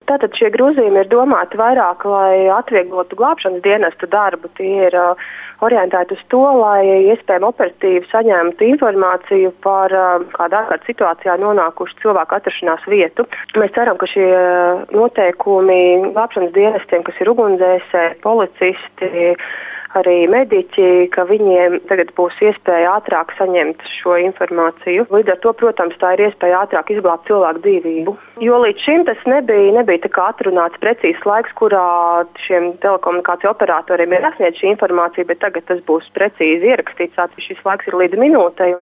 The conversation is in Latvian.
Tātad šie grozījumi ir domāti vairāk, lai atvieglotu glābšanas dienestu darbu. Tie ir orientēti uz to, lai iespējami operatīvi saņemtu informāciju par kādā ārkārtas situācijā nonākušu cilvēku atrašanās vietu. Mēs ceram, ka šie noteikumi glābšanas dienestiem, kas ir ugunsdzēsēji, policisti, arī mediķi, ka viņiem tagad būs iespēja ātrāk saņemt šo informāciju. Līdz ar to, protams, tā ir iespēja ātrāk izglābt cilvēku dzīvību. Jo līdz šim tas nebija tā kā atrunāts precīzs laiks, kurā šiem telekomunikāciju operatoriem ir jāsniedz šī informācija, bet tagad tas būs precīzi ierakstīts, šis laiks ir līdz minūtei.